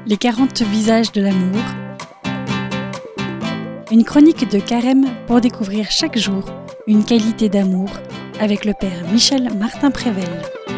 Les 40 visages de l'amour. Une chronique de Carême pour découvrir chaque jour une qualité d'amour avec le Père Michel Martin-Prével.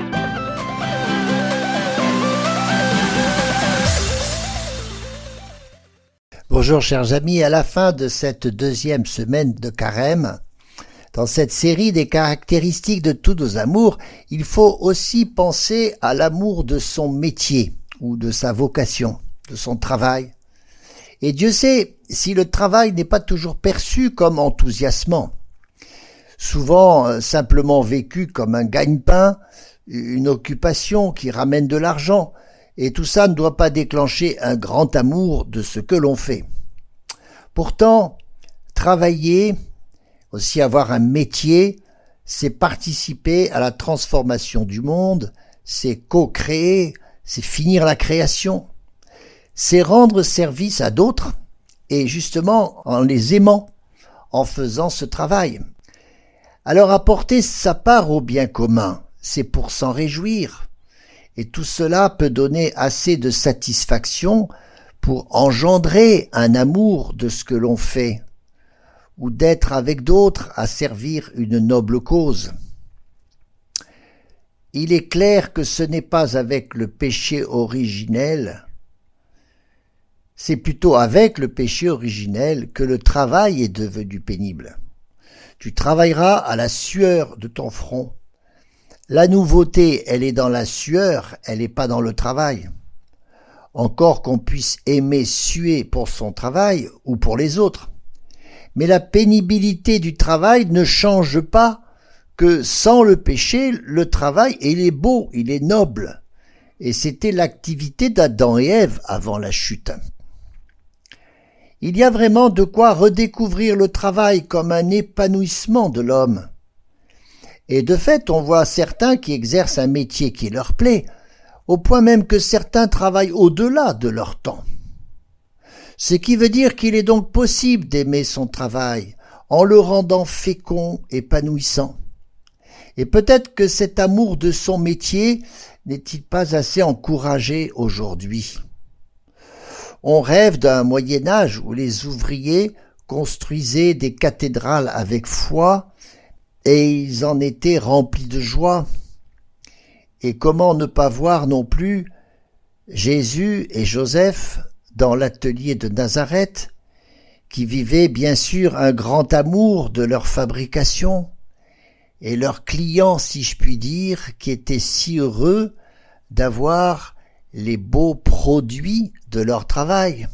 Bonjour chers amis, à la fin de cette deuxième semaine de Carême, dans cette série des caractéristiques de tous nos amours, il faut aussi penser à l'amour de son métier ou de sa vocation, de son travail. Et Dieu sait si le travail n'est pas toujours perçu comme enthousiasmant, souvent simplement vécu comme un gagne-pain, une occupation qui ramène de l'argent, et tout ça ne doit pas déclencher un grand amour de ce que l'on fait. Pourtant, travailler, aussi avoir un métier, c'est participer à la transformation du monde, c'est co-créer, c'est finir la création, c'est rendre service à d'autres, et justement en les aimant, en faisant ce travail. Alors apporter sa part au bien commun, c'est pour s'en réjouir. Et tout cela peut donner assez de satisfaction pour engendrer un amour de ce que l'on fait, ou d'être avec d'autres à servir une noble cause. Il est clair que ce n'est pas avec le péché originel, c'est plutôt avec le péché originel que le travail est devenu pénible. Tu travailleras à la sueur de ton front. La nouveauté, elle est dans la sueur, elle n'est pas dans le travail. Encore qu'on puisse aimer suer pour son travail ou pour les autres. Mais la pénibilité du travail ne change pas que sans le péché, le travail, il est beau, il est noble. Et c'était l'activité d'Adam et Ève avant la chute. Il y a vraiment de quoi redécouvrir le travail comme un épanouissement de l'homme. Et de fait, on voit certains qui exercent un métier qui leur plaît, au point même que certains travaillent au-delà de leur temps. Ce qui veut dire qu'il est donc possible d'aimer son travail, en le rendant fécond, épanouissant. Et peut-être que cet amour de son métier n'est-il pas assez encouragé aujourd'hui. On rêve d'un Moyen-Âge où les ouvriers construisaient des cathédrales avec foi, et ils en étaient remplis de joie. Et comment ne pas voir non plus Jésus et Joseph dans l'atelier de Nazareth, qui vivaient bien sûr un grand amour de leur fabrication, et leurs clients, si je puis dire, qui étaient si heureux d'avoir les beaux produits de leur travail.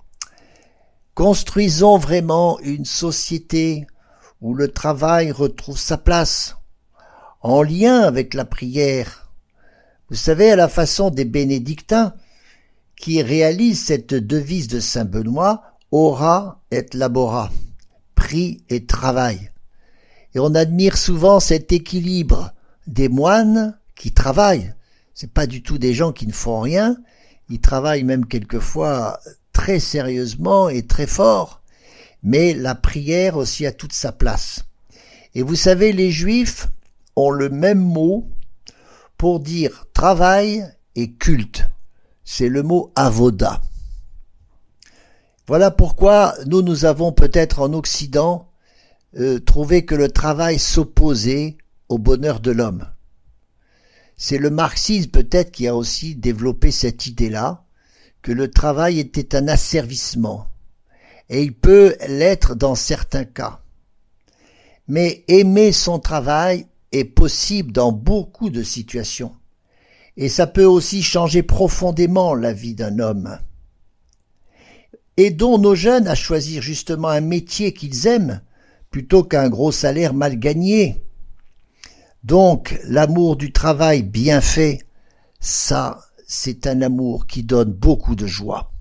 Construisons vraiment une société où le travail retrouve sa place, en lien avec la prière. Vous savez, à la façon des bénédictins, qui réalisent cette devise de saint Benoît, ora et labora, prie et travail. Et on admire souvent cet équilibre des moines qui travaillent. C'est pas du tout des gens qui ne font rien, ils travaillent même quelquefois très sérieusement et très fort, mais la prière aussi a toute sa place. Et vous savez, les Juifs ont le même mot pour dire travail et culte. C'est le mot avoda. Voilà pourquoi nous avons peut-être en Occident trouvé que le travail s'opposait au bonheur de l'homme. C'est le marxisme peut-être qui a aussi développé cette idée-là, que le travail était un asservissement. Et il peut l'être dans certains cas. Mais aimer son travail est possible dans beaucoup de situations. Et ça peut aussi changer profondément la vie d'un homme. Aidons nos jeunes à choisir justement un métier qu'ils aiment, plutôt qu'un gros salaire mal gagné. Donc, l'amour du travail bien fait, ça, c'est un amour qui donne beaucoup de joie.